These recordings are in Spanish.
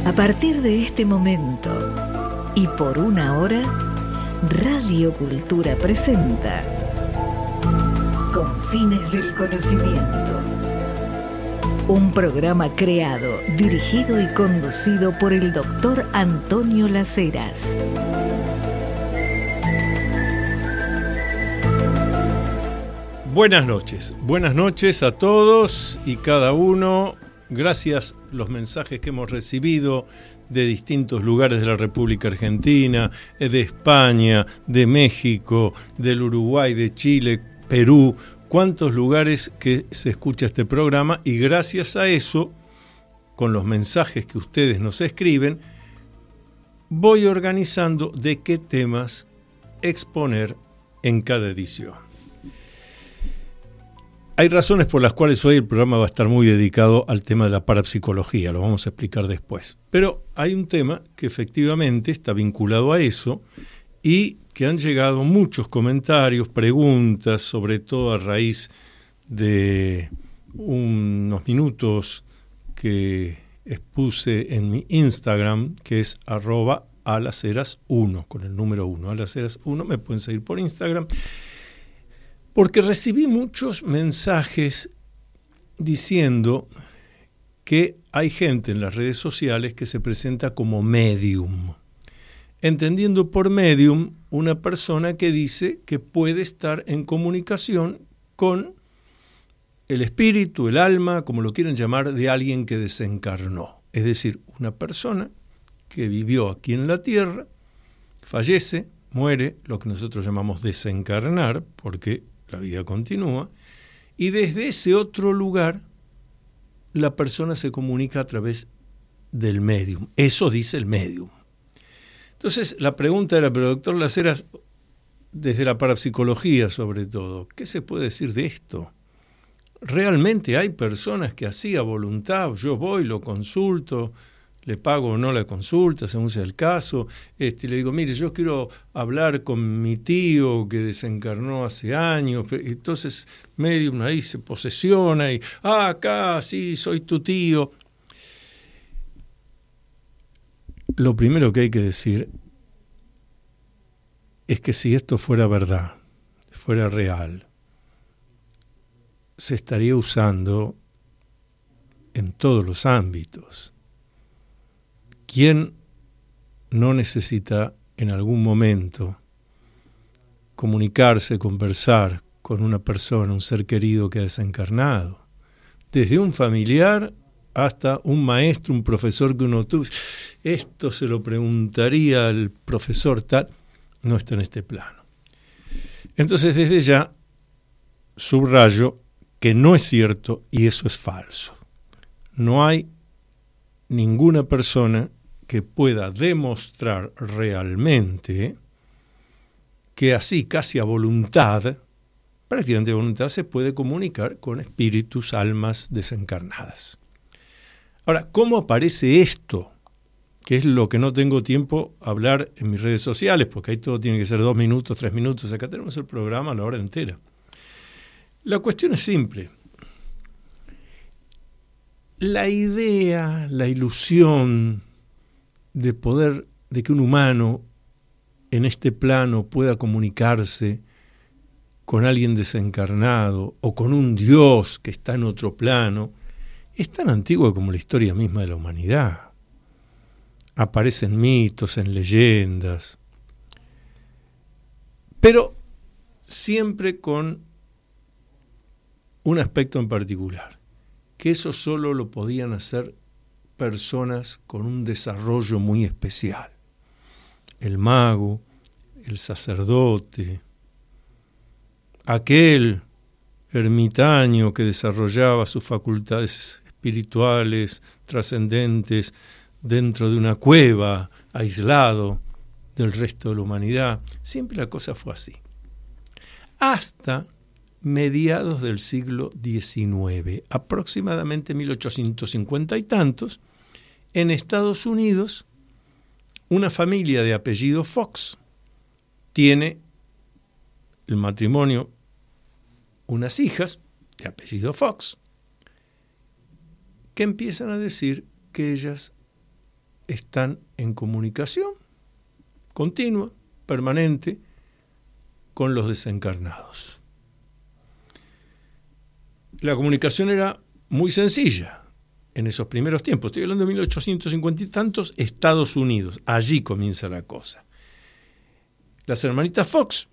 A partir de este momento y por una hora, Radio Cultura presenta Confines del Conocimiento. Un programa creado, dirigido y conducido por el doctor Antonio Las Heras. Buenas noches a todos y cada uno. Gracias los mensajes que hemos recibido de distintos lugares de la República Argentina, de España, de México, del Uruguay, de Chile, Perú, cuántos lugares que se escucha este programa, y gracias a eso, con los mensajes que ustedes nos escriben, voy organizando de qué temas exponer en cada edición. Hay razones por las cuales hoy el programa va a estar muy dedicado al tema de la parapsicología, lo vamos a explicar después. Pero hay un tema que efectivamente está vinculado a eso y que han llegado muchos comentarios, preguntas, sobre todo a raíz de unos minutos que expuse en mi Instagram, que es @alaseras1, con el número 1, alaseras1, me pueden seguir por Instagram. Porque recibí muchos mensajes diciendo que hay gente en las redes sociales que se presenta como medium, entendiendo por medium una persona que dice que puede estar en comunicación con el espíritu, el alma, como lo quieran llamar, de alguien que desencarnó. Es decir, una persona que vivió aquí en la Tierra, fallece, muere, lo que nosotros llamamos desencarnar, porque la vida continúa, y desde ese otro lugar la persona se comunica a través del medium. Eso dice el medium. Entonces la pregunta era, pero doctor Las Heras, desde la parapsicología sobre todo, ¿qué se puede decir de esto? ¿Realmente hay personas que así a voluntad, yo voy, lo consulto, le pago o no la consulta, según sea el caso, le digo, mire, yo quiero hablar con mi tío que desencarnó hace años, entonces medium ahí se posesiona y, acá, sí, soy tu tío? Lo primero que hay que decir es que si esto fuera verdad, fuera real, se estaría usando en todos los ámbitos. ¿Quién no necesita en algún momento comunicarse, conversar con una persona, un ser querido que ha desencarnado? Desde un familiar hasta un maestro, un profesor que uno tuvo. Esto se lo preguntaría al profesor tal, no está en este plano. Entonces desde ya subrayo que no es cierto y eso es falso. No hay ninguna persona que pueda demostrar realmente que así, casi a voluntad, prácticamente a voluntad, se puede comunicar con espíritus, almas desencarnadas. Ahora, ¿cómo aparece esto? Que es lo que no tengo tiempo a hablar en mis redes sociales, porque ahí todo tiene que ser 2 minutos, 3 minutos. Acá tenemos el programa a la hora entera. La cuestión es simple. La idea, la ilusión de poder, de que un humano en este plano pueda comunicarse con alguien desencarnado o con un Dios que está en otro plano, es tan antigua como la historia misma de la humanidad. Aparecen mitos, en leyendas, pero siempre con un aspecto en particular, que eso solo lo podían hacer personas con un desarrollo muy especial. El mago, el sacerdote, aquel ermitaño que desarrollaba sus facultades espirituales, trascendentes, dentro de una cueva, aislado del resto de la humanidad. Siempre la cosa fue así. Hasta mediados del siglo XIX, aproximadamente 1850 y tantos, en Estados Unidos, una familia de apellido Fox tiene el matrimonio, unas hijas de apellido Fox, que empiezan a decir que ellas están en comunicación continua, permanente, con los desencarnados. La comunicación era muy sencilla en esos primeros tiempos. Estoy hablando de 1850 y tantos, Estados Unidos. Allí comienza la cosa. Las hermanitas Fox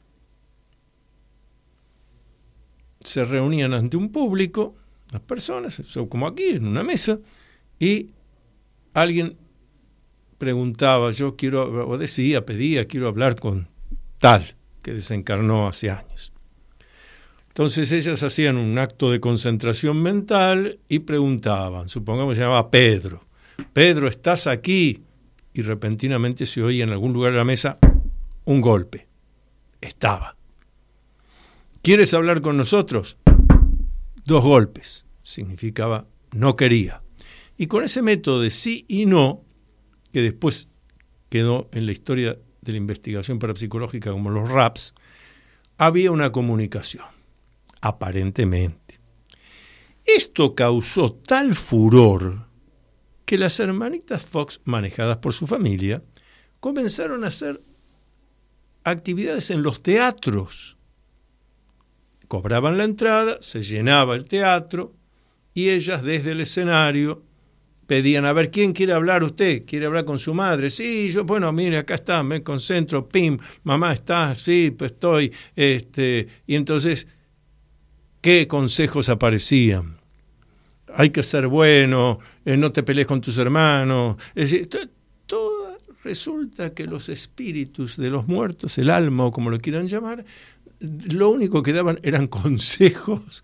se reunían ante un público, las personas, como aquí, en una mesa, y alguien preguntaba, pedía, quiero hablar con tal, que desencarnó hace años. Entonces ellas hacían un acto de concentración mental y preguntaban, supongamos se llamaba Pedro, Pedro, ¿estás aquí? Y repentinamente se oía en algún lugar de la mesa un golpe. Estaba. ¿Quieres hablar con nosotros? 2 golpes. Significaba no quería. Y con ese método de sí y no, que después quedó en la historia de la investigación parapsicológica como los RAPS, había una comunicación, aparentemente. Esto causó tal furor que las hermanitas Fox, manejadas por su familia, comenzaron a hacer actividades en los teatros. Cobraban la entrada, se llenaba el teatro y ellas desde el escenario pedían, a ver, ¿quién quiere hablar usted? ¿Quiere hablar con su madre? Sí, yo, bueno, mire, acá está, me concentro, pim, mamá está, sí, pues estoy, y entonces, ¿qué consejos aparecían? Hay que ser bueno, no te pelees con tus hermanos, es decir, resulta que los espíritus de los muertos, el alma o como lo quieran llamar, lo único que daban eran consejos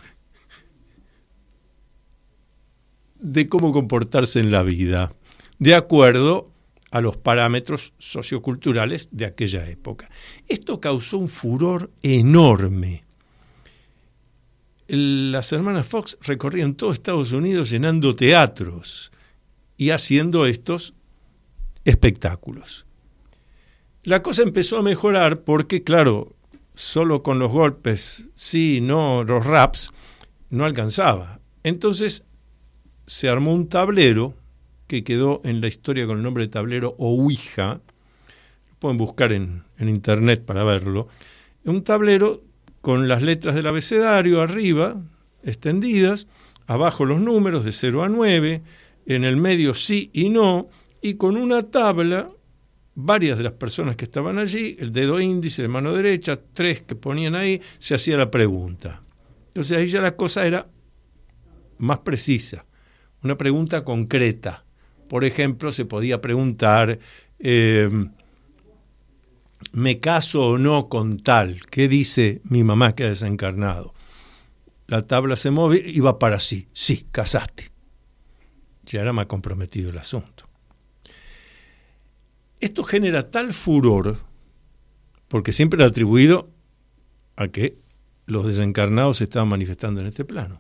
de cómo comportarse en la vida, de acuerdo a los parámetros socioculturales de aquella época. Esto causó un furor enorme. Las hermanas Fox recorrían todo Estados Unidos llenando teatros y haciendo estos espectáculos. La cosa empezó a mejorar porque, claro, solo con los golpes, sí, no, los raps, no alcanzaba. Entonces se armó un tablero que quedó en la historia con el nombre de tablero Ouija. Pueden buscar en internet para verlo. Un tablero con las letras del abecedario arriba, extendidas, abajo los números de 0 a 9, en el medio sí y no, y con una tabla, varias de las personas que estaban allí, el dedo índice de mano derecha, 3 que ponían ahí, se hacía la pregunta. Entonces ahí ya la cosa era más precisa, una pregunta concreta. Por ejemplo, se podía preguntar, ¿me caso o no con tal? ¿Qué dice mi mamá que ha desencarnado? La tabla se movía, iba para sí, casaste. Ya era más comprometido el asunto. Esto genera tal furor, porque siempre era atribuido a que los desencarnados se estaban manifestando en este plano.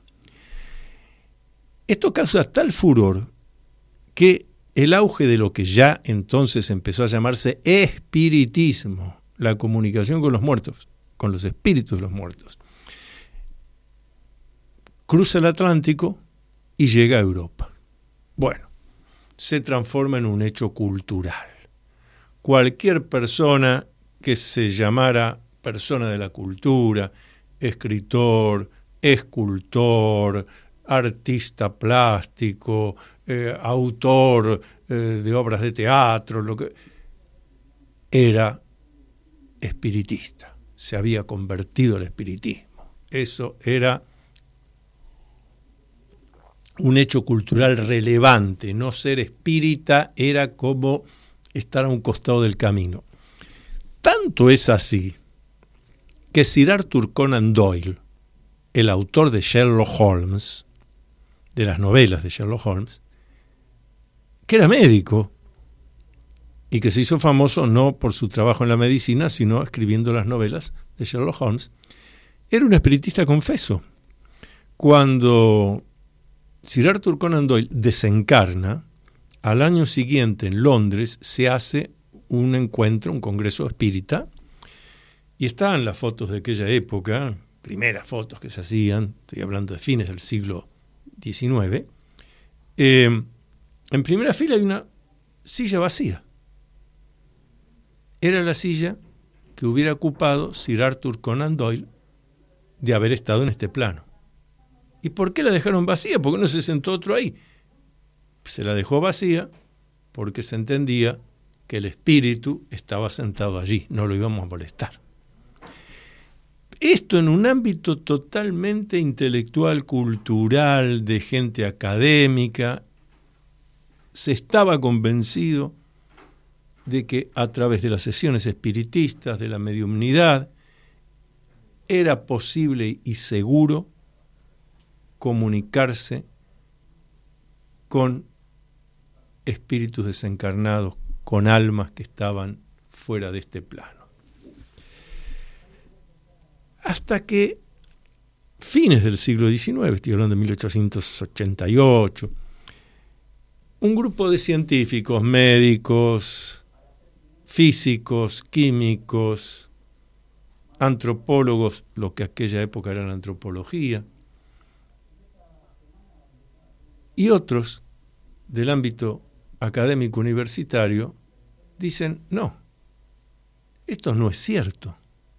Esto causa tal furor que el auge de lo que ya entonces empezó a llamarse espiritismo, la comunicación con los muertos, con los espíritus de los muertos, cruza el Atlántico y llega a Europa. Bueno, se transforma en un hecho cultural. Cualquier persona que se llamara persona de la cultura, escritor, escultor, artista plástico, autor de obras de teatro, lo que era espiritista, se había convertido al espiritismo. Eso era un hecho cultural relevante. No ser espírita era como estar a un costado del camino. Tanto es así que Sir Arthur Conan Doyle, el autor de Sherlock Holmes, de las novelas de Sherlock Holmes, que era médico y que se hizo famoso no por su trabajo en la medicina, sino escribiendo las novelas de Sherlock Holmes, era un espiritista confeso. Cuando Sir Arthur Conan Doyle desencarna, al año siguiente en Londres se hace un encuentro, un congreso espírita, y están las fotos de aquella época, primeras fotos que se hacían, estoy hablando de fines del siglo XIX. En primera fila hay una silla vacía. Era la silla que hubiera ocupado Sir Arthur Conan Doyle de haber estado en este plano. ¿Y por qué la dejaron vacía? ¿Por qué no se sentó otro ahí? Se la dejó vacía porque se entendía que el espíritu estaba sentado allí, no lo íbamos a molestar. Esto en un ámbito totalmente intelectual, cultural, de gente académica, se estaba convencido de que a través de las sesiones espiritistas, de la mediumnidad, era posible y seguro comunicarse con espíritus desencarnados, con almas que estaban fuera de este plano. Hasta que fines del siglo XIX, estoy hablando de 1888, un grupo de científicos, médicos, físicos, químicos, antropólogos, lo que aquella época era la antropología, y otros del ámbito académico universitario, dicen, no, esto no es cierto.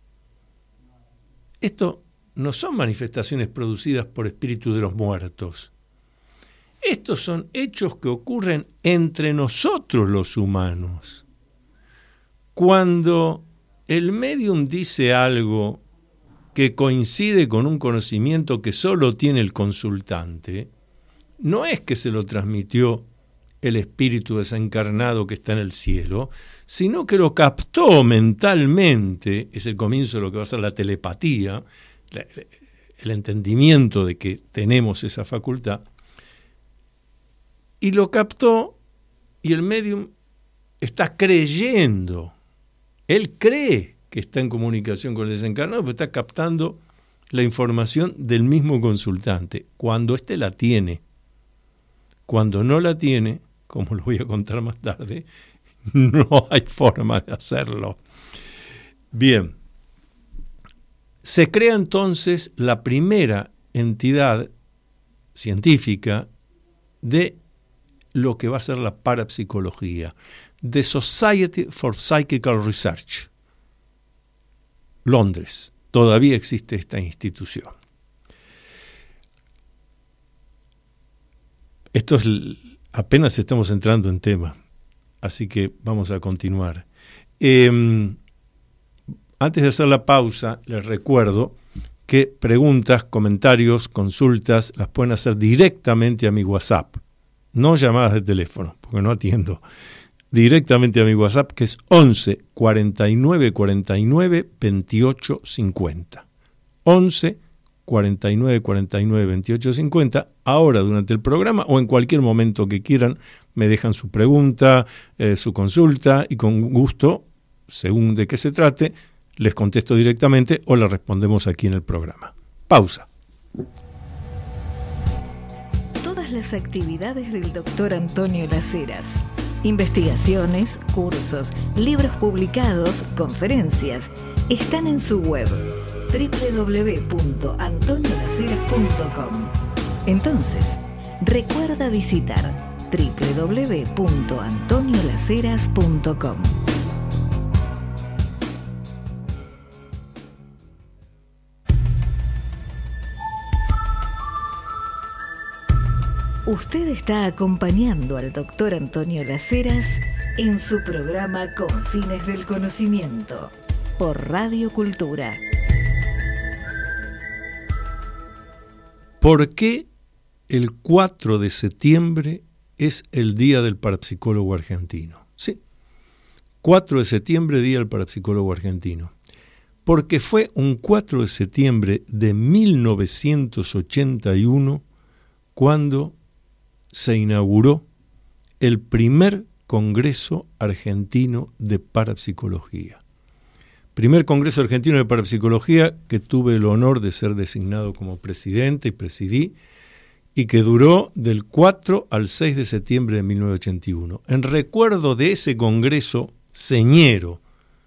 Esto no son manifestaciones producidas por espíritus de los muertos. Estos son hechos que ocurren entre nosotros los humanos. Cuando el médium dice algo que coincide con un conocimiento que solo tiene el consultante, no es que se lo transmitió el espíritu desencarnado que está en el cielo, sino que lo captó mentalmente, es el comienzo de lo que va a ser la telepatía, el entendimiento de que tenemos esa facultad, y lo captó, y el médium está creyendo, él cree que está en comunicación con el desencarnado, pero está captando la información del mismo consultante, cuando éste la tiene. Cuando no la tiene, como lo voy a contar más tarde, no hay forma de hacerlo. Bien, se crea entonces la primera entidad científica de lo que va a ser la parapsicología, The Society for Psychical Research, Londres. Todavía existe esta institución. Esto es, apenas estamos entrando en tema, así que vamos a continuar. Antes de hacer la pausa, les recuerdo que preguntas, comentarios, consultas, las pueden hacer directamente a mi WhatsApp, no llamadas de teléfono, porque no atiendo. Directamente a mi WhatsApp, que es 11 49 49 28 50. 11 49 49 28 50. Ahora, durante el programa o en cualquier momento que quieran, me dejan su pregunta, su consulta, y con gusto, según de qué se trate, les contesto directamente o la respondemos aquí en el programa. Pausa. Todas las actividades del Dr. Antonio Las Heras, investigaciones, cursos, libros publicados, conferencias, están en su web www.antoniolaceras.com. Entonces, recuerda visitar www.antoniolaceras.com. Usted está acompañando al Dr. Antonio Las Heras en su programa Con Fines del Conocimiento por Radio Cultura. ¿Por qué el 4 de septiembre es el Día del Parapsicólogo Argentino? Sí, 4 de septiembre, Día del Parapsicólogo Argentino. Porque fue un 4 de septiembre de 1981 cuando se inauguró el primer Congreso Argentino de Parapsicología. Primer Congreso Argentino de Parapsicología que tuve el honor de ser designado como presidente y presidí, y que duró del 4 al 6 de septiembre de 1981. En recuerdo de ese congreso señero,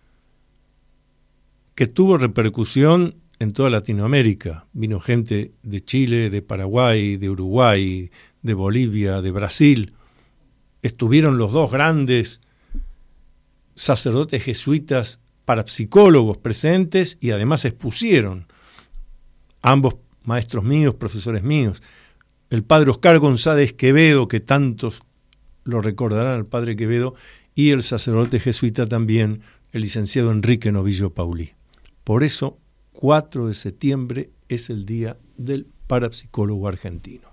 que tuvo repercusión en toda Latinoamérica. Vino gente de Chile, de Paraguay, de Uruguay, de Bolivia, de Brasil, estuvieron los dos grandes sacerdotes jesuitas parapsicólogos presentes y además expusieron, ambos maestros míos, profesores míos, el padre Oscar González Quevedo, que tantos lo recordarán, el padre Quevedo, y el sacerdote jesuita también, el licenciado Enrique Novillo Paulí. Por eso, 4 de septiembre es el Día del Parapsicólogo Argentino.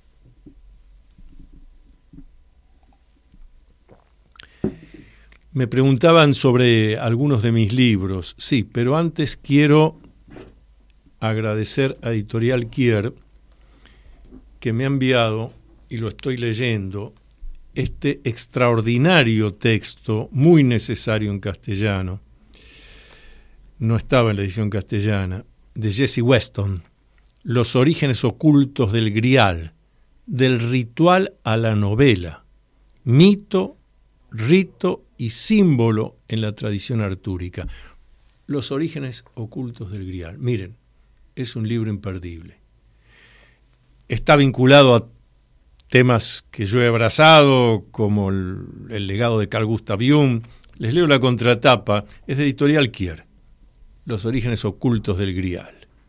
Me preguntaban sobre algunos de mis libros. Sí, pero antes quiero agradecer a Editorial Kier, que me ha enviado, y lo estoy leyendo, este extraordinario texto, muy necesario en castellano, no estaba en la edición castellana, de Jesse Weston, Los orígenes ocultos del Grial, del ritual a la novela, mito, rito y símbolo en la tradición artúrica. Los orígenes ocultos del Grial. Miren, es un libro imperdible. Está vinculado a temas que yo he abrazado, como el legado de Carl Gustav Jung. Les leo la contratapa, es de Editorial Kier. Los orígenes ocultos del Grial.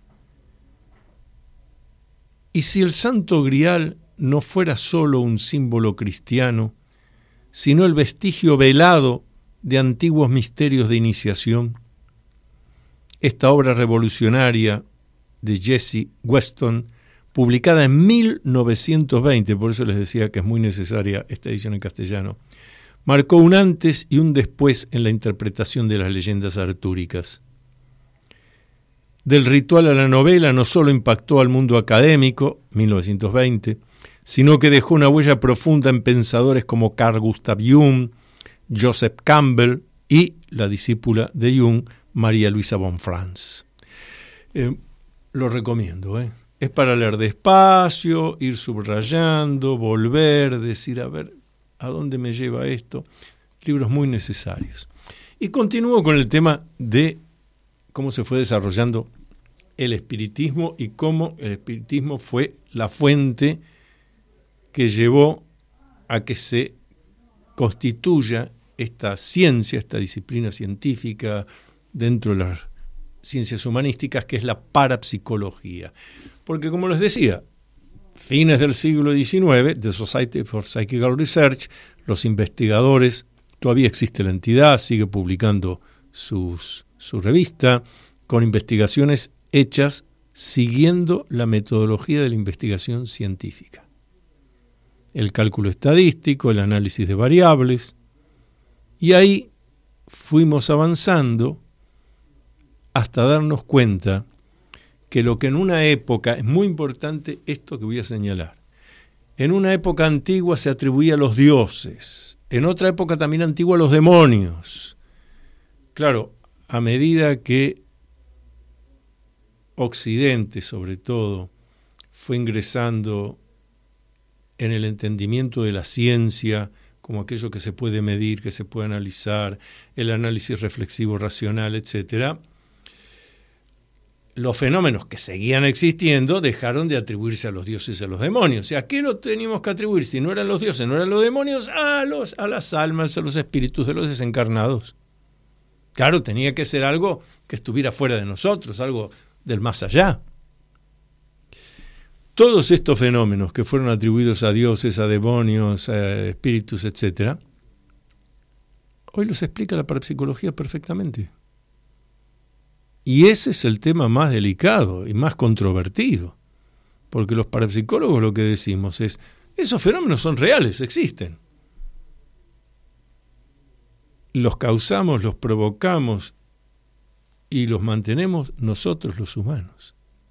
¿Y si el Santo Grial no fuera solo un símbolo cristiano, sino el vestigio velado de antiguos misterios de iniciación? Esta obra revolucionaria de Jesse Weston, publicada en 1920, por eso les decía que es muy necesaria esta edición en castellano, marcó un antes y un después en la interpretación de las leyendas artúricas. Del ritual a la novela no solo impactó al mundo académico, 1920, sino que dejó una huella profunda en pensadores como Carl Gustav Jung, Joseph Campbell y la discípula de Jung, María Luisa von Franz. Lo recomiendo, Es para leer despacio, ir subrayando, volver, decir, a ver, ¿a dónde me lleva esto? Libros muy necesarios. Y continúo con el tema de cómo se fue desarrollando el espiritismo y cómo el espiritismo fue la fuente que llevó a que se constituya esta ciencia, esta disciplina científica dentro de las ciencias humanísticas, que es la parapsicología. Porque, como les decía, fines del siglo XIX, The Society for Psychical Research, los investigadores, todavía existe la entidad, sigue publicando su revista, con investigaciones hechas siguiendo la metodología de la investigación científica. El cálculo estadístico, el análisis de variables, y ahí fuimos avanzando hasta darnos cuenta que lo que en una época, es muy importante esto que voy a señalar, en una época antigua se atribuía a los dioses, en otra época también antigua a los demonios. Claro, a medida que Occidente, sobre todo, fue ingresando en el entendimiento de la ciencia como aquello que se puede medir, que se puede analizar, el análisis reflexivo racional, etc., los fenómenos que seguían existiendo dejaron de atribuirse a los dioses y a los demonios. O sea, ¿a qué lo teníamos que atribuir? Si no eran los dioses, no eran los demonios, a las almas, a los espíritus de los desencarnados. Claro, tenía que ser algo que estuviera fuera de nosotros, algo del más allá. Todos estos fenómenos que fueron atribuidos a dioses, a demonios, a espíritus, etc., hoy los explica la parapsicología perfectamente. Y ese es el tema más delicado y más controvertido, porque los parapsicólogos lo que decimos es, esos fenómenos son reales, existen. Los causamos, los provocamos y los mantenemos nosotros los humanos.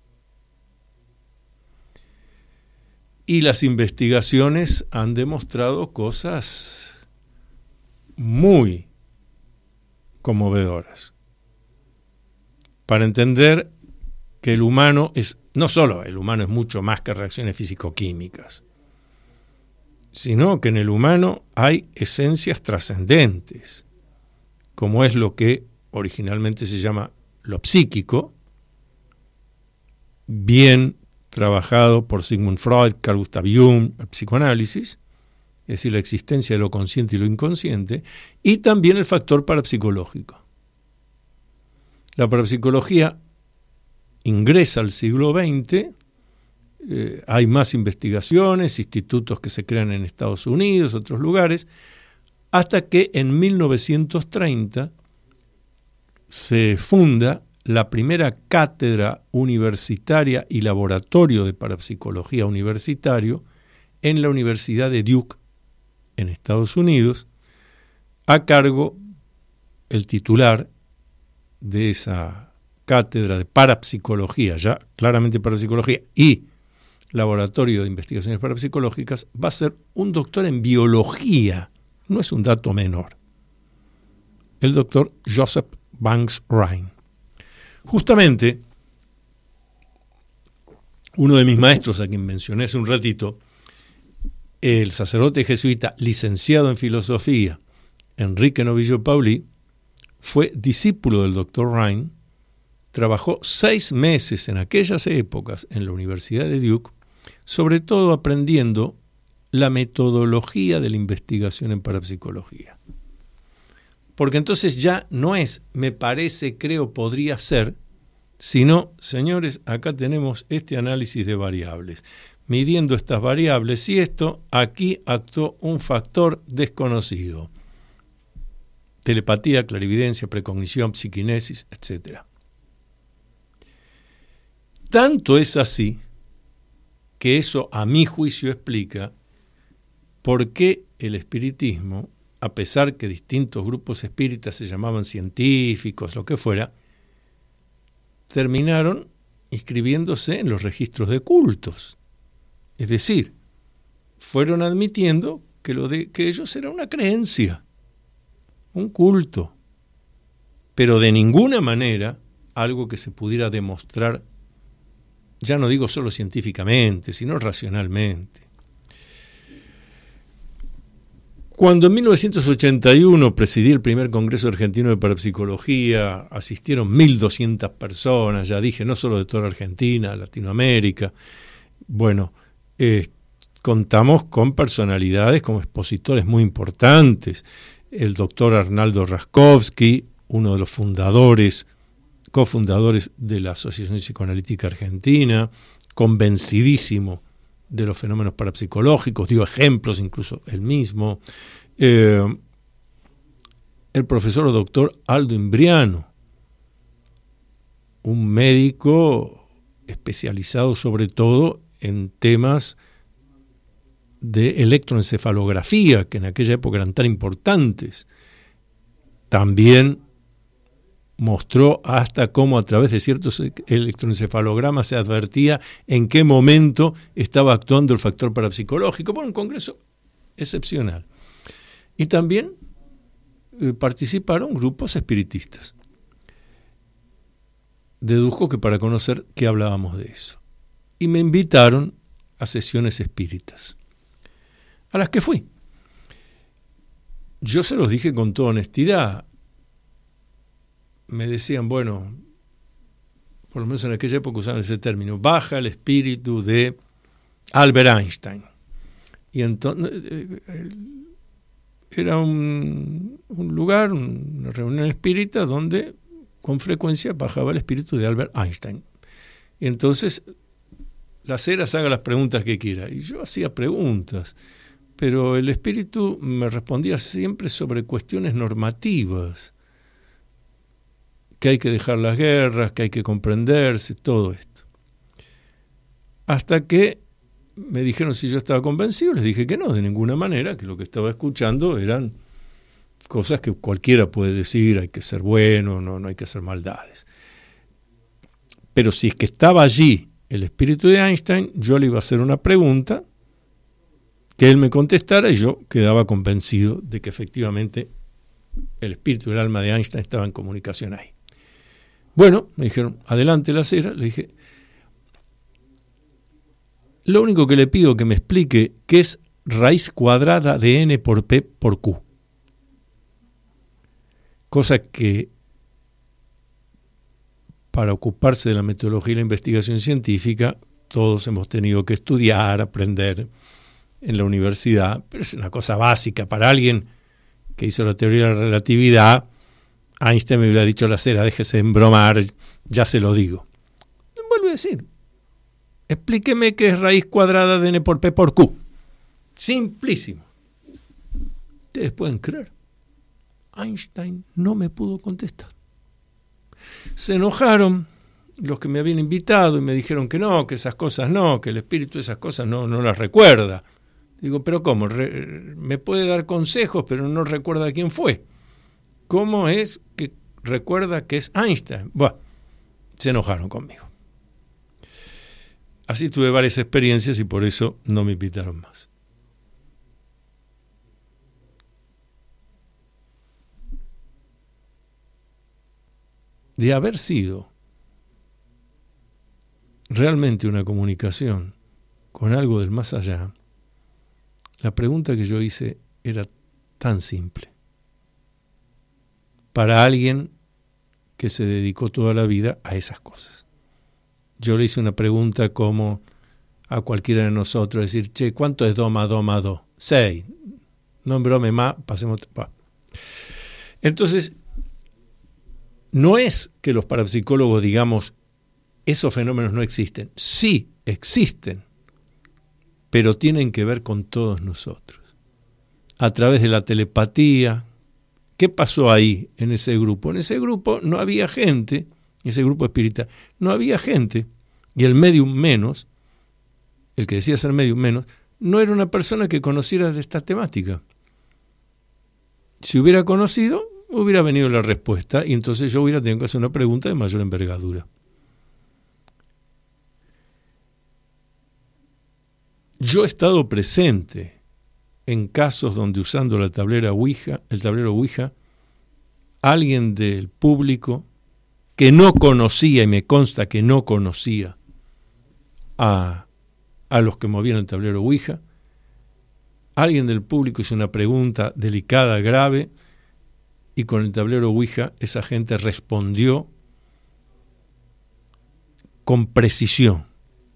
Y las investigaciones han demostrado cosas muy conmovedoras. Para entender que el humano es, no solo el humano es mucho más que reacciones físico-químicas, sino que en el humano hay esencias trascendentes, como es lo que originalmente se llama lo psíquico, bien trabajado por Sigmund Freud, Carl Gustav Jung, el psicoanálisis, es decir, la existencia de lo consciente y lo inconsciente, y también el factor parapsicológico. La parapsicología ingresa al siglo XX, hay más investigaciones, institutos que se crean en Estados Unidos, otros lugares, hasta que en 1930 se funda la primera cátedra universitaria y laboratorio de parapsicología universitario en la Universidad de Duke, en Estados Unidos, a cargo el titular de esa cátedra de parapsicología, ya claramente parapsicología, y laboratorio de investigaciones parapsicológicas, va a ser un doctor en biología. No es un dato menor. El doctor Joseph Banks Rhine. Justamente, uno de mis maestros, a quien mencioné hace un ratito, el sacerdote jesuita licenciado en filosofía, Enrique Novillo Paulí, fue discípulo del doctor Rhine, trabajó 6 meses en aquellas épocas en la Universidad de Duke, sobre todo aprendiendo la metodología de la investigación en parapsicología. Porque entonces ya no es me parece, creo, podría ser, sino, señores, acá tenemos este análisis de variables. Midiendo estas variables y esto, aquí actuó un factor desconocido. Telepatía, clarividencia, precognición, psiquinesis, etc. Tanto es así que eso, a mi juicio, explica por qué el espiritismo, a pesar que distintos grupos espíritas se llamaban científicos, lo que fuera, terminaron inscribiéndose en los registros de cultos. Es decir, fueron admitiendo que ellos era una creencia, un culto, pero de ninguna manera algo que se pudiera demostrar, ya no digo solo científicamente, sino racionalmente. Cuando en 1981 presidí el primer Congreso Argentino de Parapsicología, asistieron 1.200 personas, ya dije, no solo de toda Argentina, Latinoamérica. Bueno, contamos con personalidades como expositores muy importantes. El doctor Arnaldo Raskowski, uno de los cofundadores de la Asociación Psicoanalítica Argentina, convencidísimo de los fenómenos parapsicológicos, dio ejemplos incluso él mismo. El profesor o doctor Aldo Imbriano, un médico especializado sobre todo en temas de electroencefalografía, que en aquella época eran tan importantes. También mostró hasta cómo a través de ciertos electroencefalogramas se advertía en qué momento estaba actuando el factor parapsicológico. Bueno, un congreso excepcional. Y también participaron grupos espiritistas. Dedujo que para conocer qué hablábamos de eso. Y me invitaron a sesiones espíritas, a las que fui. Yo se los dije con toda honestidad. Me decían, bueno, por lo menos en aquella época usaban ese término, baja el espíritu de Albert Einstein. Y entonces era un lugar, una reunión espírita donde con frecuencia bajaba el espíritu de Albert Einstein. Y entonces las eras haga las preguntas que quiera. Y yo hacía preguntas, pero el espíritu me respondía siempre sobre cuestiones normativas, que hay que dejar las guerras, que hay que comprenderse, todo esto. Hasta que me dijeron si yo estaba convencido, les dije que no, de ninguna manera, que lo que estaba escuchando eran cosas que cualquiera puede decir, hay que ser bueno, no hay que hacer maldades. Pero si es que estaba allí el espíritu de Einstein, yo le iba a hacer una pregunta, que él me contestara y yo quedaba convencido de que efectivamente el espíritu del alma de Einstein estaba en comunicación ahí. Bueno, me dijeron, adelante la cera. Le dije, lo único que le pido que me explique qué es raíz cuadrada de n por p por q. Cosa que para ocuparse de la metodología y la investigación científica todos hemos tenido que estudiar, aprender. en la universidad, pero es una cosa básica para alguien que hizo la teoría de la relatividad. Einstein me hubiera dicho la cera, déjese de embromar, ya se lo digo. Vuelvo a decir, explíqueme qué es raíz cuadrada de n por p por q. Simplísimo. Ustedes pueden creer, Einstein no me pudo contestar. Se enojaron los que me habían invitado y me dijeron que no, que esas cosas no, que el espíritu de esas cosas no las recuerda. Digo, pero ¿cómo? Me puede dar consejos, pero no recuerda quién fue. ¿Cómo es que recuerda que es Einstein? Bueno, se enojaron conmigo. Así tuve varias experiencias y por eso no me invitaron más. De haber sido realmente una comunicación con algo del más allá, la pregunta que yo hice era tan simple. Para alguien que se dedicó toda la vida a esas cosas. Yo le hice una pregunta como a cualquiera de nosotros, decir, che, ¿cuánto es do más do más do? 6. No embrome más, pasemos. Entonces, no es que los parapsicólogos digamos, esos fenómenos no existen. Sí, existen, pero tienen que ver con todos nosotros. A través de la telepatía. ¿Qué pasó ahí en ese grupo? En ese grupo no había gente, ese grupo espírita, no había gente, y el medium menos, el que decía ser medium menos, no era una persona que conociera de esta temática. Si hubiera conocido, hubiera venido la respuesta, y entonces yo hubiera tenido que hacer una pregunta de mayor envergadura. Yo he estado presente en casos donde usando el tablero Ouija, alguien del público que no conocía, y me consta que no conocía a los que movían el tablero Ouija, alguien del público hizo una pregunta delicada, grave, y con el tablero Ouija esa gente respondió con precisión.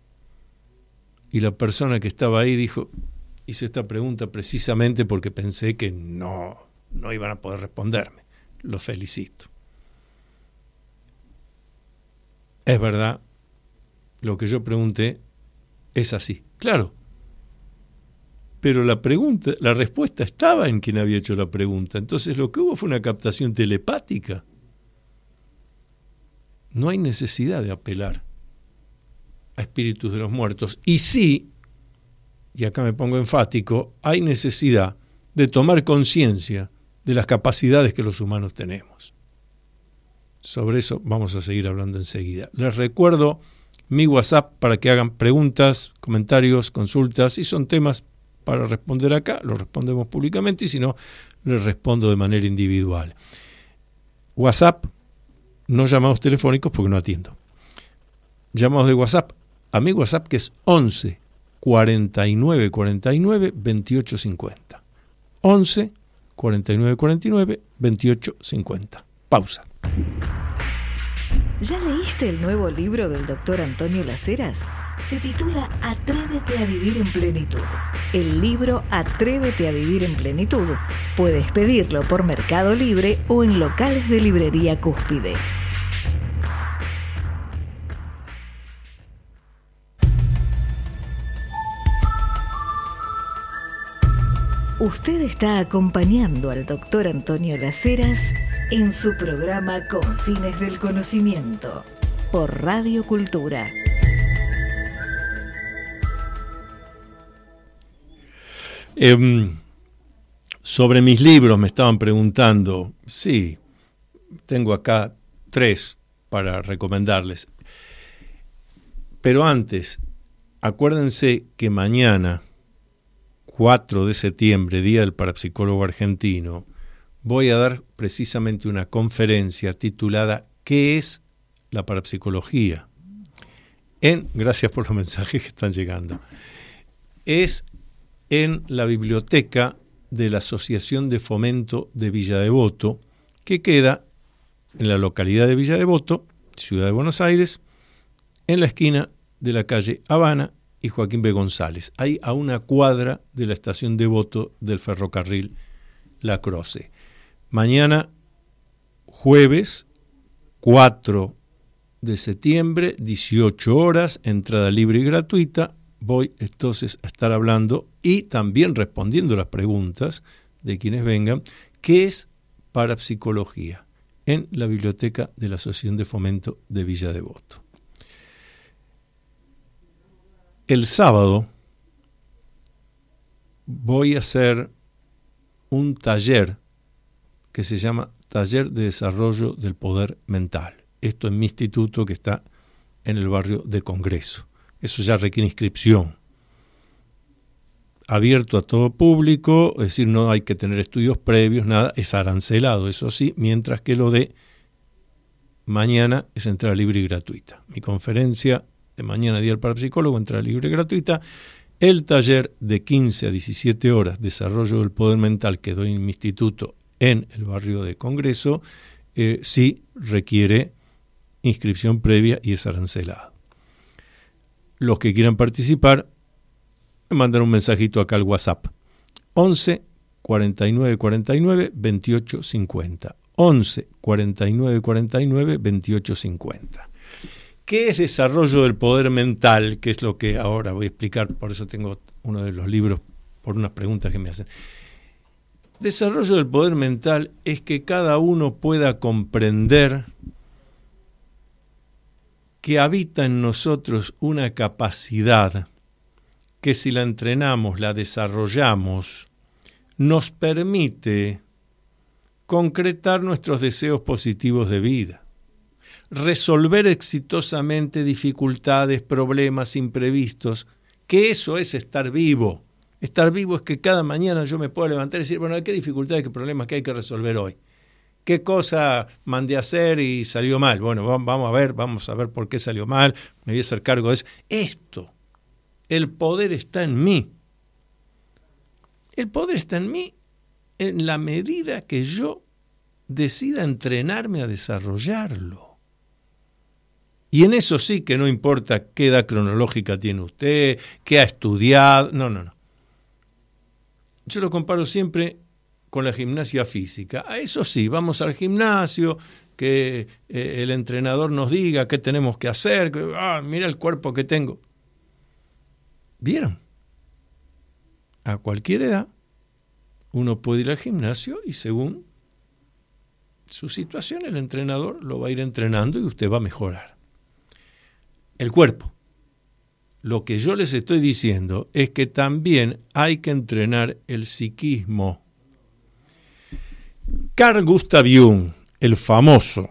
Y la persona que estaba ahí dijo, hice esta pregunta precisamente porque pensé que no iban a poder responderme. Los felicito. Es verdad, lo que yo pregunté es así. Claro. Pero la respuesta estaba en quien había hecho la pregunta. Entonces lo que hubo fue una captación telepática. No hay necesidad de apelar a espíritus de los muertos. Y sí, y acá me pongo enfático, hay necesidad de tomar conciencia de las capacidades que los humanos tenemos. Sobre eso vamos a seguir hablando enseguida. Les recuerdo mi WhatsApp para que hagan preguntas, comentarios, consultas. Si son temas para responder acá, los respondemos públicamente, y si no, les respondo de manera individual. WhatsApp, no llamados telefónicos porque no atiendo. Llamados de WhatsApp, a mi WhatsApp que es 11 49 49 28 50. 11 49 49 28 50. Pausa. ¿Ya leíste el nuevo libro del doctor Antonio Laceras? Se titula Atrévete a vivir en plenitud. El libro Atrévete a vivir en plenitud. Puedes pedirlo por Mercado Libre o en locales de librería Cúspide. Usted está acompañando al doctor Antonio Laceras en su programa Confines del Conocimiento por Radio Cultura. Sobre mis libros me estaban preguntando. Sí, tengo acá 3 para recomendarles. Pero antes, acuérdense que mañana, 4 de septiembre, Día del Parapsicólogo Argentino, voy a dar precisamente una conferencia titulada ¿Qué es la parapsicología? Gracias por los mensajes que están llegando. Es en la biblioteca de la Asociación de Fomento de Villa Devoto, que queda en la localidad de Villa Devoto, Ciudad de Buenos Aires, en la esquina de la calle Habana y Joaquín B. González, ahí a una cuadra de la estación Devoto del ferrocarril La Croce. Mañana, jueves 4 de septiembre, 18 horas, entrada libre y gratuita. Voy entonces a estar hablando y también respondiendo las preguntas de quienes vengan, ¿qué es parapsicología? En la biblioteca de la Asociación de Fomento de Villa Devoto. El sábado voy a hacer un taller que se llama Taller de Desarrollo del Poder Mental. Esto en mi instituto que está en el barrio de Congreso. Eso ya requiere inscripción. Abierto a todo público, es decir, no hay que tener estudios previos, nada, es arancelado, eso sí, mientras que lo de mañana es entrada libre y gratuita. Mi conferencia de mañana, Día del Parapsicólogo, entrada libre y gratuita. El taller de 15 a 17 horas, Desarrollo del Poder Mental, que doy en mi instituto en el barrio de Congreso, sí requiere inscripción previa y es arancelado. Los que quieran participar, me mandan un mensajito acá al WhatsApp. 11 49 49 28 50. 11 49 49 28 50. ¿Qué es desarrollo del poder mental? Que es lo que ahora voy a explicar, por eso tengo uno de los libros, por unas preguntas que me hacen. Desarrollo del poder mental es que cada uno pueda comprender que habita en nosotros una capacidad que si la entrenamos, la desarrollamos, nos permite concretar nuestros deseos positivos de vida, resolver exitosamente dificultades, problemas imprevistos, que eso es estar vivo. Estar vivo es que cada mañana yo me puedo levantar y decir, bueno, ¿qué dificultades, qué problemas que hay que resolver hoy? ¿Qué cosa mandé a hacer y salió mal? Bueno, vamos a ver por qué salió mal, me voy a hacer cargo de eso. Esto, el poder está en mí. El poder está en mí en la medida que yo decida entrenarme a desarrollarlo. Y en eso sí que no importa qué edad cronológica tiene usted, qué ha estudiado, no. Yo lo comparo siempre con la gimnasia física. A eso sí, vamos al gimnasio, que el entrenador nos diga qué tenemos que hacer, que, mira el cuerpo que tengo. ¿Vieron? A cualquier edad uno puede ir al gimnasio y según su situación el entrenador lo va a ir entrenando y usted va a mejorar. El cuerpo. Lo que yo les estoy diciendo es que también hay que entrenar el psiquismo. Carl Gustav Jung, el famoso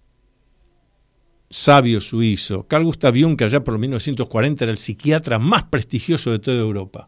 sabio suizo, Carl Gustav Jung, que allá por 1940 era el psiquiatra más prestigioso de toda Europa.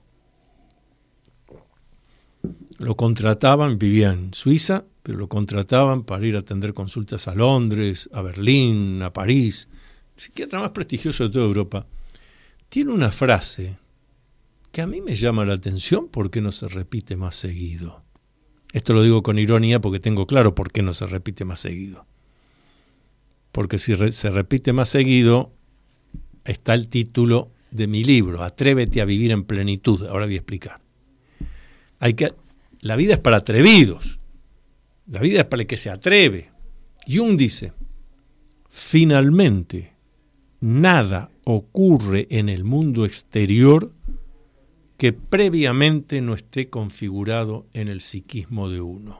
Lo contrataban, vivía en Suiza, pero lo contrataban para ir a atender consultas a Londres, a Berlín, a París. El psiquiatra más prestigioso de toda Europa. Tiene una frase que a mí me llama la atención porque no se repite más seguido. Esto lo digo con ironía porque tengo claro por qué no se repite más seguido. Porque si se repite más seguido, está el título de mi libro, Atrévete a vivir en plenitud. Ahora voy a explicar. La vida es para atrevidos. La vida es para el que se atreve. Jung dice, finalmente, nada ocurre en el mundo exterior que previamente no esté configurado en el psiquismo de uno.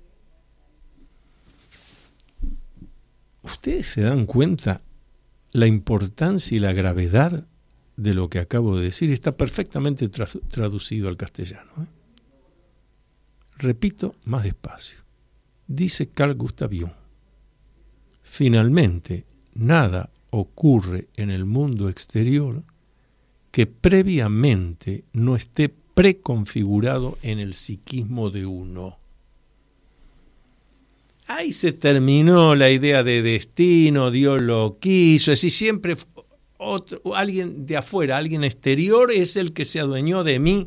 ¿Ustedes se dan cuenta la importancia y la gravedad de lo que acabo de decir? Está perfectamente traducido al castellano. Repito más despacio. Dice Carl Gustav Jung, finalmente, nada ocurre en el mundo exterior que previamente no esté preconfigurado en el psiquismo de uno. Ahí se terminó la idea de destino, Dios lo quiso, es decir, siempre alguien de afuera, alguien exterior es el que se adueñó de mí.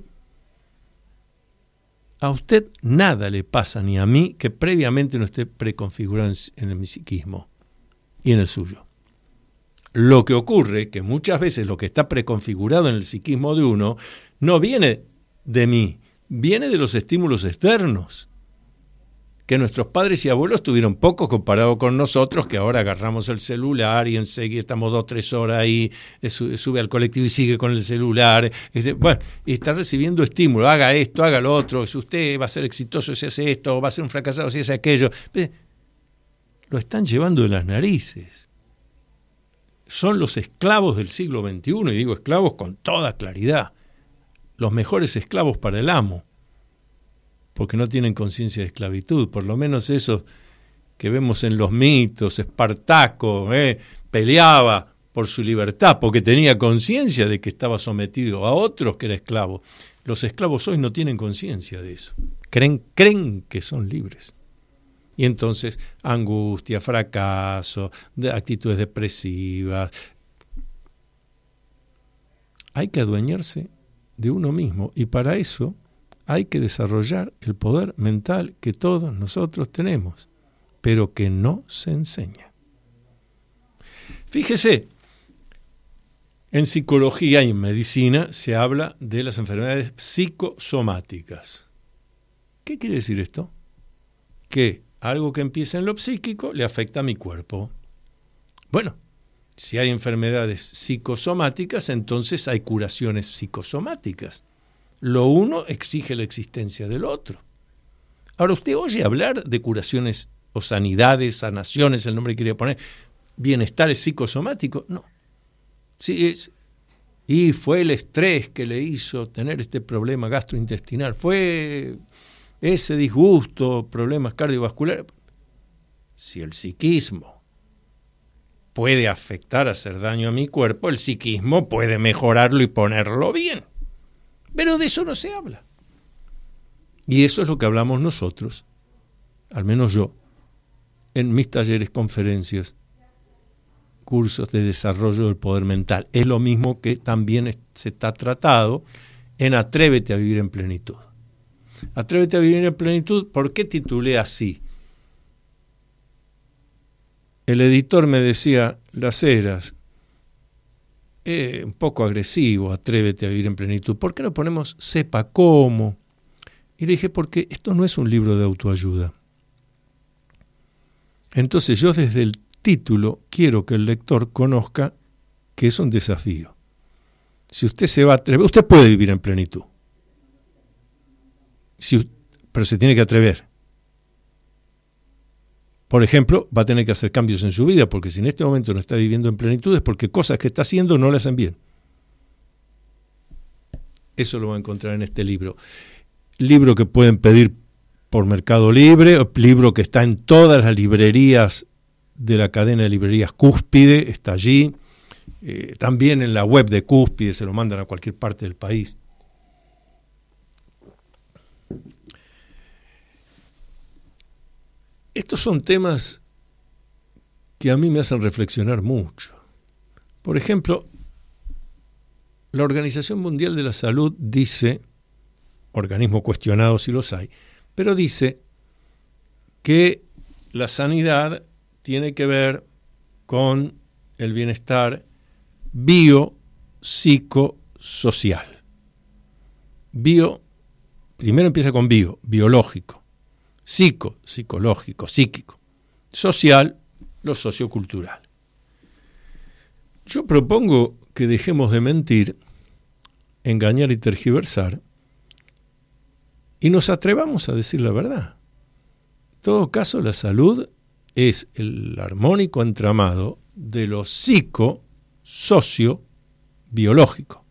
A usted nada le pasa, ni a mí, que previamente no esté preconfigurado en el psiquismo y en el suyo. Lo que ocurre que muchas veces lo que está preconfigurado en el psiquismo de uno no viene de mí, viene de los estímulos externos, que nuestros padres y abuelos tuvieron poco comparado con nosotros, que ahora agarramos el celular y enseguida estamos 2 o 3 horas ahí, sube al colectivo y sigue con el celular. Bueno, y está recibiendo estímulos, haga esto, haga lo otro, si usted va a ser exitoso si hace esto, va a ser un fracasado si hace aquello. Lo están llevando de las narices. Son los esclavos del siglo XXI, y digo esclavos con toda claridad, los mejores esclavos para el amo, porque no tienen conciencia de esclavitud, por lo menos esos que vemos en los mitos. Espartaco peleaba por su libertad porque tenía conciencia de que estaba sometido a otros que era esclavo. Los esclavos hoy no tienen conciencia de eso, creen que son libres. Y entonces angustia, fracaso, actitudes depresivas. Hay que adueñarse de uno mismo, y para eso hay que desarrollar el poder mental que todos nosotros tenemos, pero que no se enseña. Fíjese, en psicología y en medicina se habla de las enfermedades psicosomáticas. ¿Qué quiere decir esto? Que algo que empieza en lo psíquico le afecta a mi cuerpo. Bueno, si hay enfermedades psicosomáticas, entonces hay curaciones psicosomáticas. Lo uno exige la existencia del otro. Ahora, usted oye hablar de curaciones o sanidades, sanaciones, el nombre que quería poner, bienestares psicosomáticos. No. Sí, y fue el estrés que le hizo tener este problema gastrointestinal. Fue ese disgusto, problemas cardiovasculares. Si el psiquismo puede afectar, hacer daño a mi cuerpo, el psiquismo puede mejorarlo y ponerlo bien. Pero de eso no se habla. Y eso es lo que hablamos nosotros, al menos yo, en mis talleres, conferencias, cursos de desarrollo del poder mental. Es lo mismo que también se está tratado en Atrévete a vivir en plenitud. Atrévete a vivir en plenitud, ¿por qué titulé así? El editor me decía, Las Heras, un poco agresivo, Atrévete a vivir en plenitud. ¿Por qué no ponemos sepa cómo? Y le dije, porque esto no es un libro de autoayuda. Entonces yo desde el título quiero que el lector conozca que es un desafío. Si usted se va a atrever, usted puede vivir en plenitud. Pero se tiene que atrever. Por ejemplo, va a tener que hacer cambios en su vida, porque si en este momento no está viviendo en plenitud es porque cosas que está haciendo no le hacen bien. Eso lo va a encontrar en este libro. Libro que pueden pedir por Mercado Libre, libro que está en todas las librerías de la cadena de librerías Cúspide, está allí. También en la web de Cúspide, se lo mandan a cualquier parte del país. Estos son temas que a mí me hacen reflexionar mucho. Por ejemplo, la Organización Mundial de la Salud dice, organismo cuestionado si los hay, pero dice que la sanidad tiene que ver con el bienestar biopsicosocial. Primero empieza con biológico. Psicológico, psíquico, social, lo sociocultural. Yo propongo que dejemos de mentir, engañar y tergiversar y nos atrevamos a decir la verdad. En todo caso, la salud es el armónico entramado de lo psico-socio-biológico.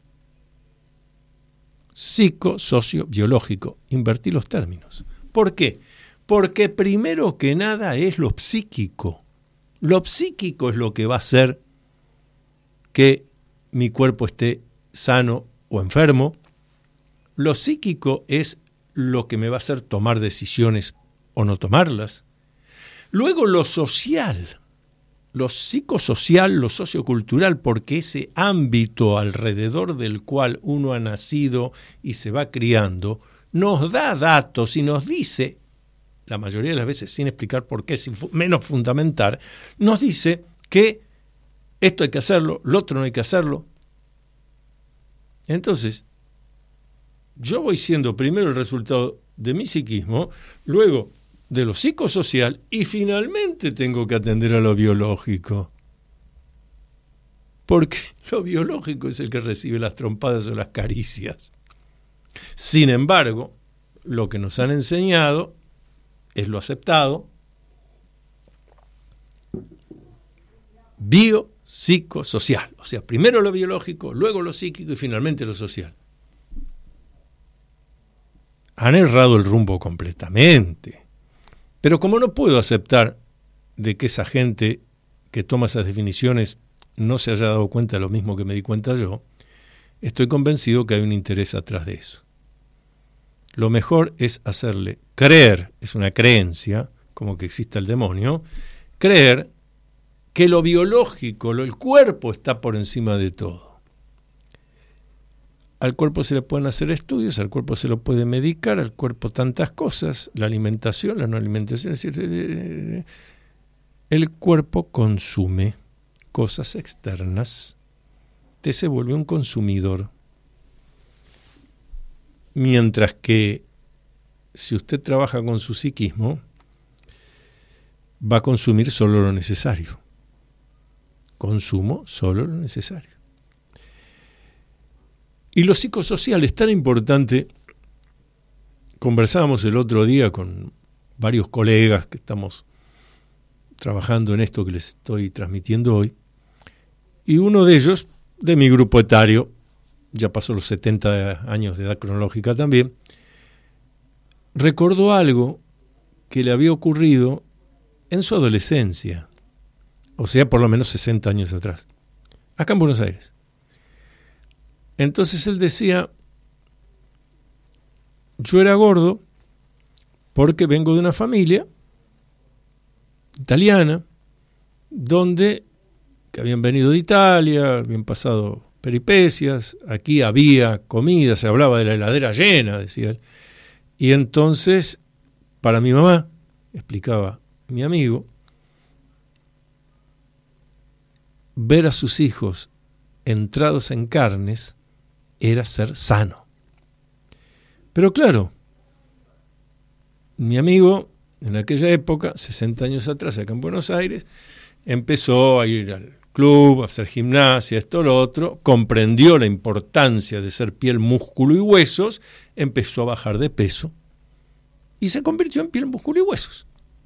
Psico-socio-biológico. Invertí los términos. ¿Por qué? Porque primero que nada es lo psíquico. Lo psíquico es lo que va a hacer que mi cuerpo esté sano o enfermo. Lo psíquico es lo que me va a hacer tomar decisiones o no tomarlas. Luego lo social, lo psicosocial, lo sociocultural, porque ese ámbito alrededor del cual uno ha nacido y se va criando, nos da datos y nos dice, la mayoría de las veces sin explicar por qué, sin menos fundamentar, nos dice que esto hay que hacerlo, lo otro no hay que hacerlo. Entonces, yo voy siendo primero el resultado de mi psiquismo, luego de lo psicosocial y finalmente tengo que atender a lo biológico. Porque lo biológico es el que recibe las trompadas o las caricias. Sin embargo, lo que nos han enseñado es lo aceptado, biopsicosocial. O sea, primero lo biológico, luego lo psíquico y finalmente lo social. Han errado el rumbo completamente. Pero como no puedo aceptar de que esa gente que toma esas definiciones no se haya dado cuenta de lo mismo que me di cuenta yo, estoy convencido que hay un interés atrás de eso. Lo mejor es hacerle creer, es una creencia, como que exista el demonio, creer que lo biológico, el cuerpo está por encima de todo. Al cuerpo se le pueden hacer estudios, al cuerpo se lo puede medicar, al cuerpo tantas cosas, la alimentación, la no alimentación, es decir, el cuerpo consume cosas externas, usted se vuelve un consumidor. Mientras que si usted trabaja con su psiquismo, va a consumir solo lo necesario. Consumo solo lo necesario. Y lo psicosocial es tan importante. Conversábamos el otro día con varios colegas que estamos trabajando en esto que les estoy transmitiendo hoy, y uno de ellos, de mi grupo etario, ya pasó los 70 años de edad cronológica también, recordó algo que le había ocurrido en su adolescencia, o sea, por lo menos 60 años atrás, acá en Buenos Aires. Entonces él decía, yo era gordo porque vengo de una familia italiana, donde que habían venido de Italia, habían pasado peripecias, aquí había comida, se hablaba de la heladera llena, decía él. Y entonces, para mi mamá, explicaba mi amigo, ver a sus hijos entrados en carnes era ser sano. Pero claro, mi amigo, en aquella época, 60 años atrás, acá en Buenos Aires, empezó a ir al club, a hacer gimnasia, esto, lo otro, comprendió la importancia de ser piel, músculo y huesos, empezó a bajar de peso y se convirtió en piel, músculo y huesos.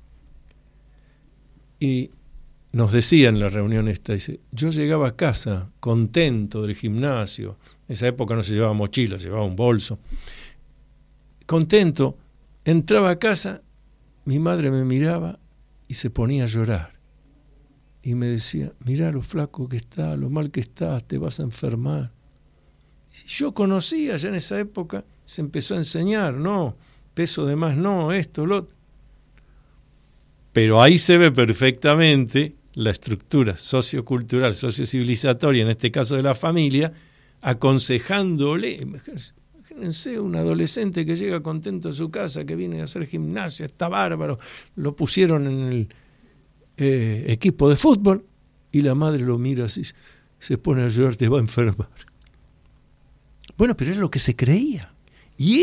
Y nos decía en la reunión esta, dice, yo llegaba a casa contento del gimnasio, en esa época no se llevaba mochila, se llevaba un bolso, contento, entraba a casa, mi madre me miraba y se ponía a llorar. Y me decía, mirá lo flaco que estás, lo mal que estás, te vas a enfermar. Y yo conocía ya en esa época, se empezó a enseñar, no, peso de más, no, esto, lo otro. Pero ahí se ve perfectamente la estructura sociocultural, sociocivilizatoria, en este caso de la familia, aconsejándole, imagínense un adolescente que llega contento a su casa, que viene a hacer gimnasia, está bárbaro, lo pusieron en el equipo de fútbol, y la madre lo mira así, se pone a llorar, te va a enfermar. Bueno, pero era lo que se creía. Y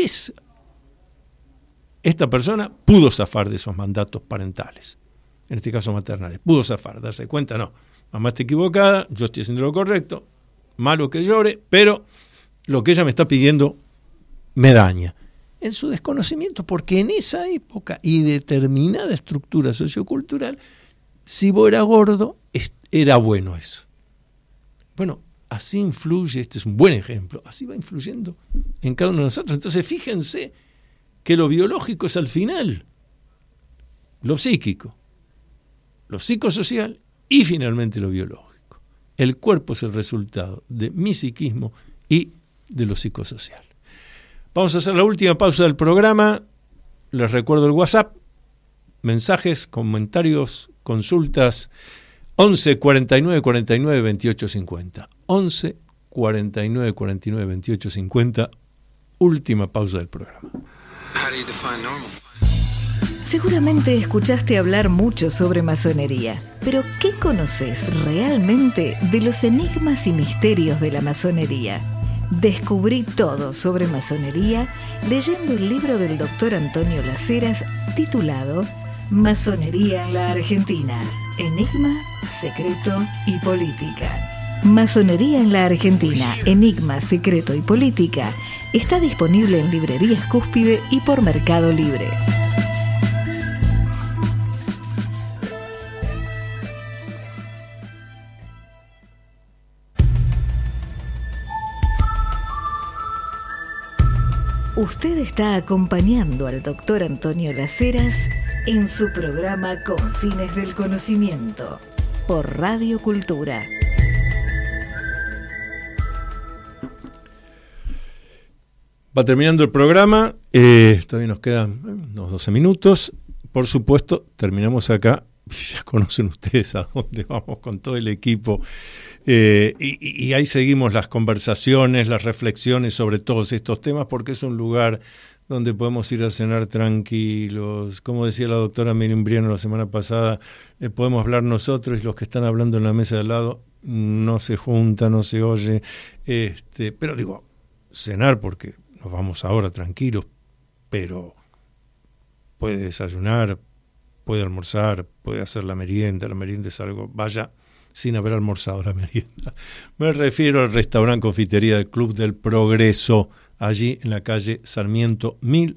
esta persona pudo zafar de esos mandatos parentales, en este caso maternales, pudo zafar, darse cuenta, no, mamá está equivocada, yo estoy haciendo lo correcto, malo que llore, pero lo que ella me está pidiendo me daña. En su desconocimiento, porque en esa época y determinada estructura sociocultural, si vos eras gordo, era bueno eso. Bueno, así influye, este es un buen ejemplo, así va influyendo en cada uno de nosotros. Entonces fíjense que lo biológico es al final, lo psíquico, lo psicosocial y finalmente lo biológico. El cuerpo es el resultado de mi psiquismo y de lo psicosocial. Vamos a hacer la última pausa del programa. Les recuerdo el WhatsApp, mensajes, comentarios, consultas, 11 49 49 28 50. 11 49 49 28 50. Última pausa del programa. How do you define normal? Seguramente escuchaste hablar mucho sobre masonería, pero ¿qué conoces realmente de los enigmas y misterios de la masonería? Descubrí todo sobre masonería leyendo el libro del doctor Antonio Las Heras titulado Masonería en la Argentina, Enigma, Secreto y Política. Masonería en la Argentina, Enigma, Secreto y Política está disponible en librerías Cúspide y por Mercado Libre. Usted está acompañando al doctor Antonio Las Heras en su programa Con Fines del Conocimiento por Radio Cultura. Va terminando el programa, todavía nos quedan unos 12 minutos. Por supuesto, terminamos acá. Ya conocen ustedes a dónde vamos con todo el equipo. Y ahí seguimos las conversaciones, las reflexiones sobre todos estos temas, porque es un lugar donde podemos ir a cenar tranquilos. Como decía la doctora Miriam Briano la semana pasada, podemos hablar nosotros y los que están hablando en la mesa de al lado no se juntan, no se oye. Pero digo, cenar porque nos vamos ahora tranquilos, pero puede desayunar, puede almorzar, puede hacer la merienda es algo, vaya sin haber almorzado la merienda. Me refiero al restaurante confitería del Club del Progreso, allí en la calle Sarmiento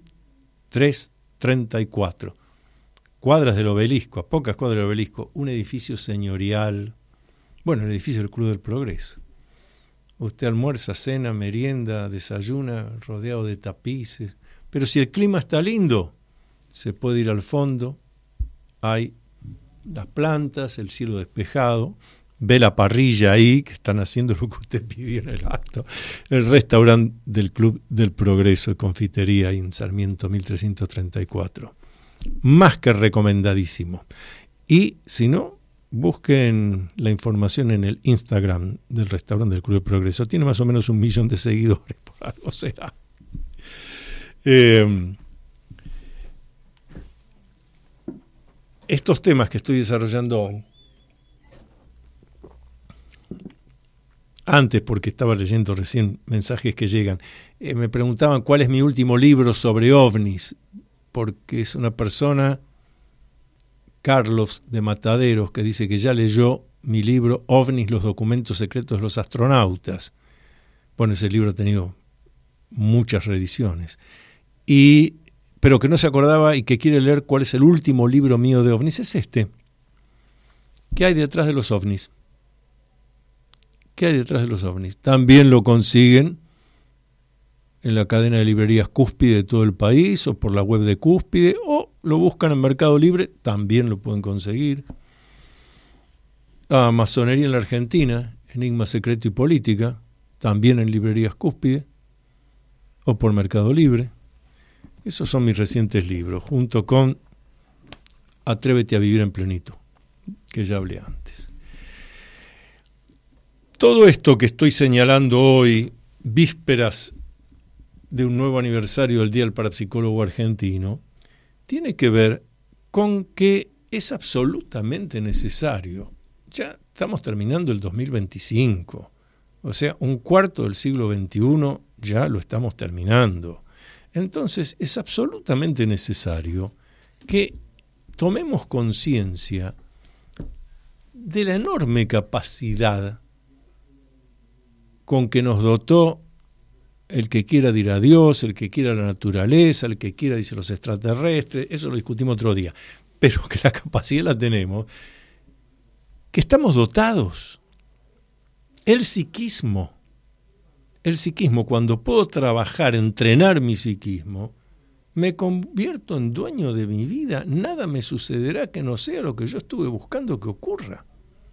1334. Cuadras del Obelisco, a pocas cuadras del Obelisco, un edificio señorial, bueno, el edificio del Club del Progreso. Usted almuerza, cena, merienda, desayuna, rodeado de tapices. Pero si el clima está lindo, se puede ir al fondo, hay las plantas, el cielo despejado, ve la parrilla ahí, que están haciendo lo que usted pidió en el acto, el restaurante del Club del Progreso, confitería en Sarmiento 1334. Más que recomendadísimo. Y si no, busquen la información en el Instagram del restaurante del Club del Progreso. Tiene más o menos 1 millón de seguidores, por algo será. Estos temas que estoy desarrollando hoy, antes, porque estaba leyendo recién mensajes que llegan, me preguntaban cuál es mi último libro sobre ovnis, porque es una persona, Carlos de Mataderos, que dice que ya leyó mi libro OVNIs, los documentos secretos de los astronautas. Bueno, ese libro ha tenido muchas reediciones. Pero que no se acordaba y que quiere leer cuál es el último libro mío de ovnis, es este. ¿Qué hay detrás de los ovnis? ¿Qué hay detrás de los ovnis? También lo consiguen en la cadena de librerías Cúspide de todo el país, o por la web de Cúspide, o lo buscan en Mercado Libre, también lo pueden conseguir. Masonería en la Argentina, Enigma, Secreto y Política, también en librerías Cúspide, o por Mercado Libre. Esos son mis recientes libros, junto con Atrévete a vivir en plenitud, que ya hablé antes. Todo esto que estoy señalando hoy, vísperas de un nuevo aniversario del Día del Parapsicólogo Argentino, tiene que ver con que es absolutamente necesario. Ya estamos terminando el 2025, o sea, un cuarto del siglo XXI ya lo estamos terminando. Entonces es absolutamente necesario que tomemos conciencia de la enorme capacidad con que nos dotó el que quiera dirá Dios, el que quiera la naturaleza, el que quiera dice los extraterrestres, eso lo discutimos otro día, pero que la capacidad la tenemos, que estamos dotados. El psiquismo, cuando puedo trabajar, entrenar mi psiquismo, me convierto en dueño de mi vida, nada me sucederá que no sea lo que yo estuve buscando que ocurra.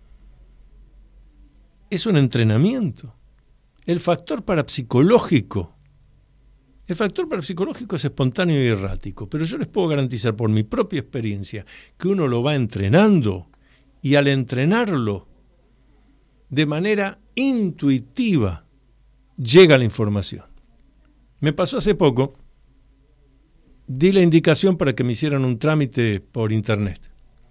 Es un entrenamiento. El factor parapsicológico es espontáneo y errático, pero yo les puedo garantizar por mi propia experiencia que uno lo va entrenando y al entrenarlo de manera intuitiva llega la información. Me pasó hace poco, di la indicación para que me hicieran un trámite por internet.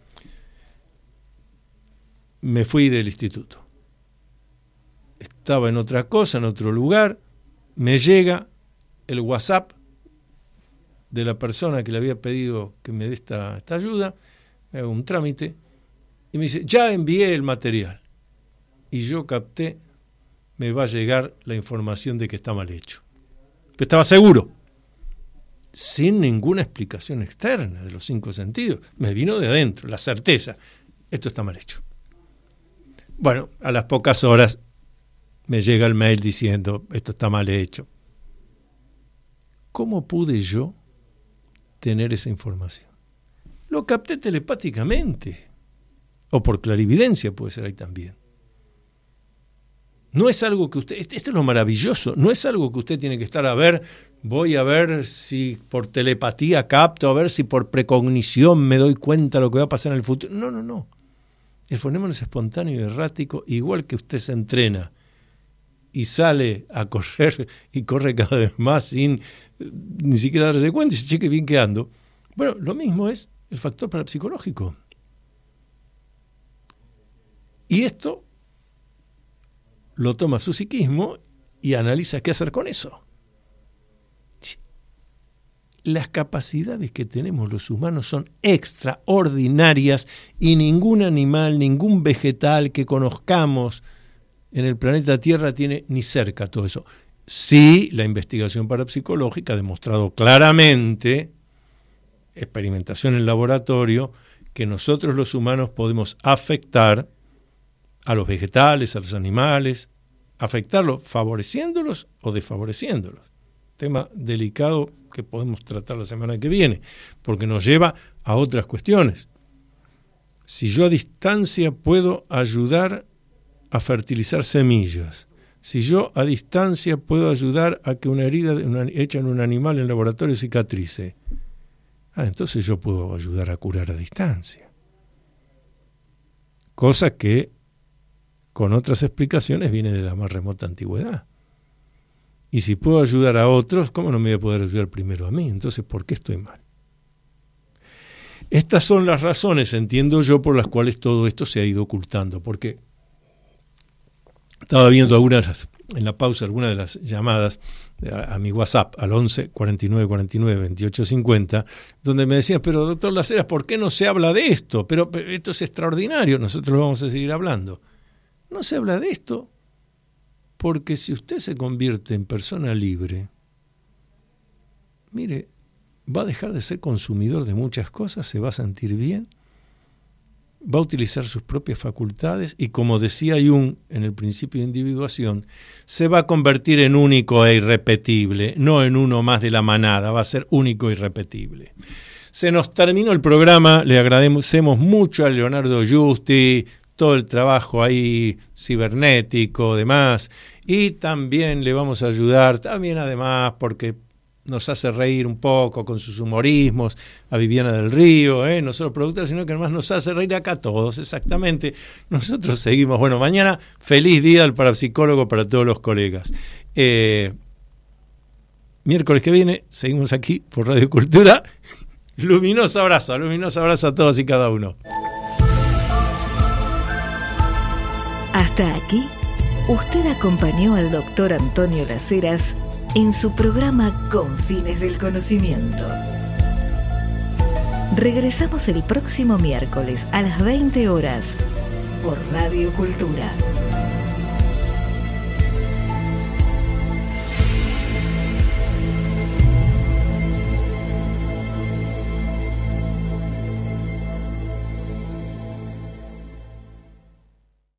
Me fui del instituto. Estaba en otra cosa, en otro lugar. Me llega el WhatsApp de la persona que le había pedido que me dé esta ayuda. Me hago un trámite y me dice, ya envié el material. Y yo capté, me va a llegar la información de que está mal hecho. Pero estaba seguro, sin ninguna explicación externa de los 5 sentidos. Me vino de adentro, la certeza, esto está mal hecho. Bueno, a las pocas horas me llega el mail diciendo, esto está mal hecho. ¿Cómo pude yo tener esa información? Lo capté telepáticamente, o por clarividencia puede ser ahí también. No es algo que usted, esto es lo maravilloso, no es algo que usted tiene que estar a ver, voy a ver si por telepatía capto, a ver si por precognición me doy cuenta de lo que va a pasar en el futuro. No. El fenómeno es espontáneo y errático, igual que usted se entrena y sale a correr y corre cada vez más sin ni siquiera darse cuenta y se cheque bien que ando. Bueno, lo mismo es el factor parapsicológico. Y esto lo toma su psiquismo y analiza qué hacer con eso. Las capacidades que tenemos los humanos son extraordinarias y ningún animal, ningún vegetal que conozcamos en el planeta Tierra tiene ni cerca todo eso. Sí, la investigación parapsicológica ha demostrado claramente, experimentación en laboratorio, que nosotros los humanos podemos afectar a los vegetales, a los animales, afectarlos favoreciéndolos o desfavoreciéndolos. Tema delicado que podemos tratar la semana que viene, porque nos lleva a otras cuestiones. Si yo a distancia puedo ayudar a fertilizar semillas, si yo a distancia puedo ayudar a que una herida hecha en un animal en laboratorio cicatrice, entonces yo puedo ayudar a curar a distancia. Cosa que con otras explicaciones viene de la más remota antigüedad. Y si puedo ayudar a otros, ¿cómo no me voy a poder ayudar primero a mí? Entonces, ¿por qué estoy mal? Estas son las razones, entiendo yo, por las cuales todo esto se ha ido ocultando. Porque estaba viendo en la pausa algunas de las llamadas a mi WhatsApp, al 11 49 49 28 50, donde me decían, pero doctor Las Heras, ¿por qué no se habla de esto? Pero esto es extraordinario, nosotros lo vamos a seguir hablando. No se habla de esto porque si usted se convierte en persona libre, mire, va a dejar de ser consumidor de muchas cosas, se va a sentir bien, va a utilizar sus propias facultades y, como decía Jung en el principio de individuación, se va a convertir en único e irrepetible, no en uno más de la manada, va a ser único e irrepetible. Se nos terminó el programa, le agradecemos mucho a Leonardo Giusti, todo el trabajo ahí cibernético, demás, y también le vamos a ayudar, también además porque nos hace reír un poco con sus humorismos, a Viviana del Río, no solo productora, sino que además nos hace reír acá a todos, exactamente. Nosotros seguimos, bueno, mañana feliz día del parapsicólogo para todos los colegas. Miércoles que viene seguimos aquí por Radio Cultura. Luminoso abrazo a todos y cada uno. Hasta aquí, usted acompañó al doctor Antonio Las Heras en su programa Con Fines del Conocimiento. Regresamos el próximo miércoles a las 20 horas por Radio Cultura.